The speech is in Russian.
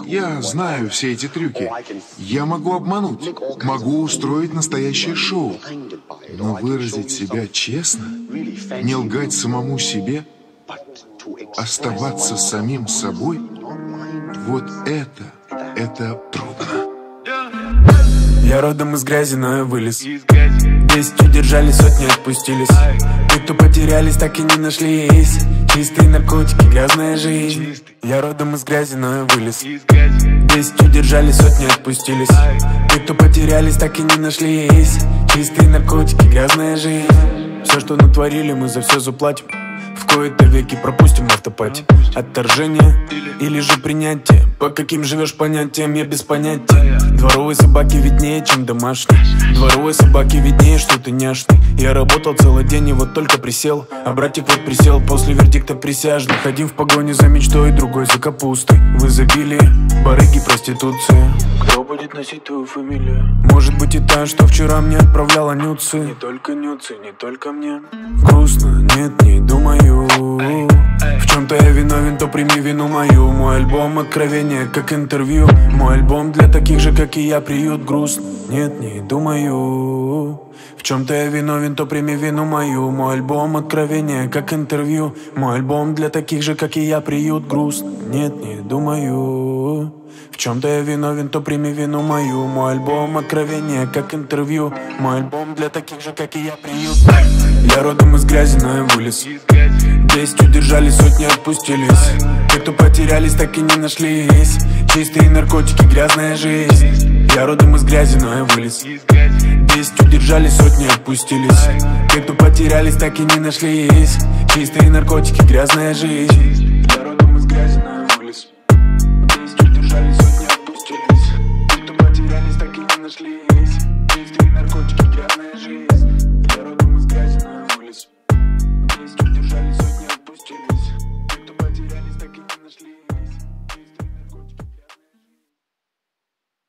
Я знаю все эти трюки. Я могу обмануть, могу устроить настоящее шоу. Но выразить себя честно, не лгать самому себе, оставаться самим собой, вот это трудно. Я родом из грязи, но я вылез. 10 удержались, сотни отпустились. Те, кто потерялись, так и не нашлись. Чистые наркотики, грязная жизнь. Я родом из грязи, но я вылез. 10 удержались, сотни отпустились. Те, кто потерялись, так и не нашлись. Чистые наркотики, грязная жизнь. Все, что натворили, мы за все заплатим. В кои-то веки пропустим автопати. Отторжение или же принятие. По каким живешь понятиям, я без понятия. Дворовые собаки виднее, чем домашние. Дворовые собаки виднее, что ты няшный. Я работал целый день и вот только присел. А братик вот присел после вердикта присяжных. Один в погоне за мечтой, другой за капустой. В изобилии барыги, проституция. Кто будет носить твою фамилию? Может быть и та, что вчера мне отправляла нюцы. Не только нюцы, не только мне. Грустно, нет, не думаю. В чем-то я виновен, то прими вину мою. Мой альбом откровение, как интервью. Мой альбом для таких же, как и я, приют. Грустно, нет, не думаю. В чем-то я виновен, то прими вину мою. Мой альбом откровение, как интервью. Мой альбом для таких же, как и я, приют. Грустно, нет, не думаю. В чем-то я виновен, то прими вину мою. Мой альбом откровение, как интервью. Мой альбом для таких же, как и я, приют. Я родом из грязи, но я вылез. 10 удержались, сотни отпустились. Те, кто потерялись, так и не нашлись. Чистые наркотики, грязная жизнь. Я родом из грязи, но я вылез. 10 удержались, сотни отпустились. Те, кто потерялись, так и не нашлись. Чистые наркотики, грязная жизнь. Я родом из грязи, но я вылез. 10 удержались, сотни отпустились. Те, кто потерялись, так и не нашлись. Чистые наркотики, грязная жизнь.